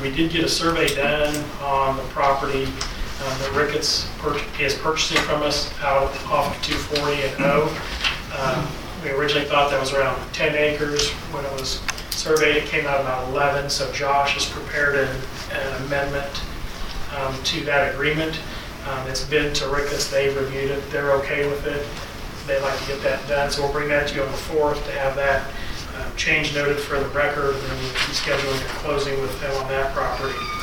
We did get a survey done on the property that Ricketts is purchasing from us out off of 240 and O. We originally thought that was around 10 acres. When it was surveyed, it came out about 11, so Josh has prepared an amendment to that agreement. It's been to Ricketts, they've reviewed it, they're okay with it. They'd like to get that done, so we'll bring that to you on the 4th to have that change noted for the record, and we'll be scheduling a closing with them on that property.